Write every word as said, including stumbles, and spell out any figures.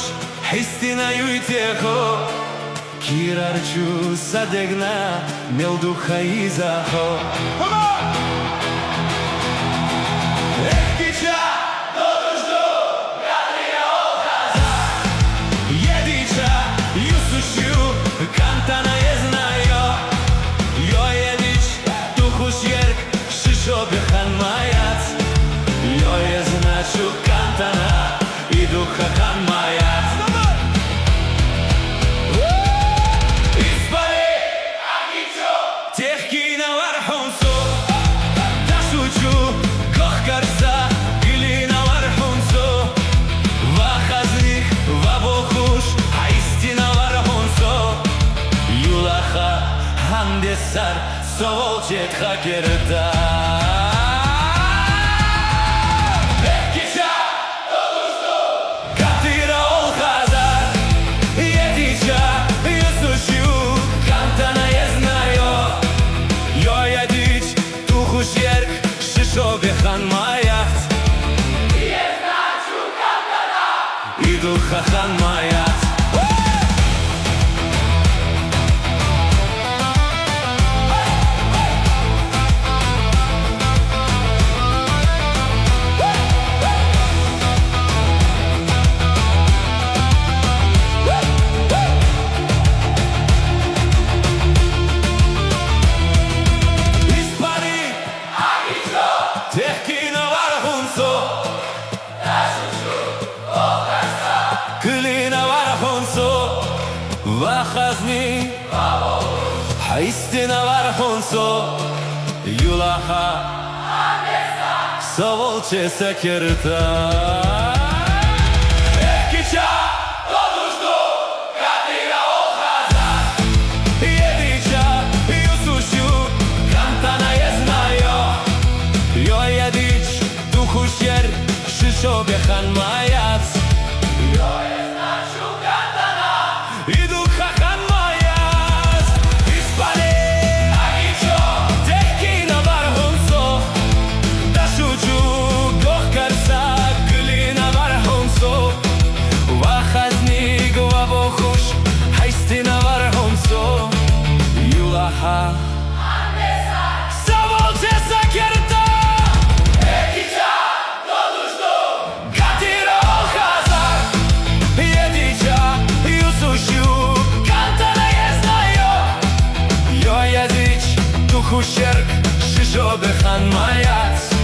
истина юйтехо Кирарчу садегна мелдуха изахо Ekkica doluştu Kadriye olkaza Yedica Yusuşu Kantana yeznayo Yo jedić Tuchus jerk Szyszoby han majac Yo jeznaciu Kantana I ducha han majac Ispali Akkico Tehki na varhunsu Dashuchu Kohkarsa Glina varhunsu Vachaznik Vabochush Haistina varhunsu Yulacha Handesar Sovolchet Hakerta Ekkica doluştu Katira olkazar Yedica Yusuşu Kantana yeznayo Yo jedić Tuchus jerk Szyszoby han majac Jeznaciu Kantana I ducha han majac Ispali Akkico Tehki na varhunsu Dashuchu Kohkarsa Glina varhunsu Vachaznik Vabochush Haistina varhunsu Yulaha Handesar Sovolche Sakerta Ekkica doluştu Kadriye olkazar Yedica Yusuşu Kantana yeznayo Yo jedić Tuchus jerk Szyszoby han majac Yo jeznaciu Kantana I ducha han majac Ispali Akkico Tehki na varhunsu Dashuchu Kohkarsa Glina varhunsu Vachaznik Vabochush Haistina varhunsu Yulaha Handesar Sovolche Sakerta Ekkica doluştu Katira olkazar Yedica Yusuşu Kantana yeznayo Yo jedić Tuchus jerk Szyszoby han majac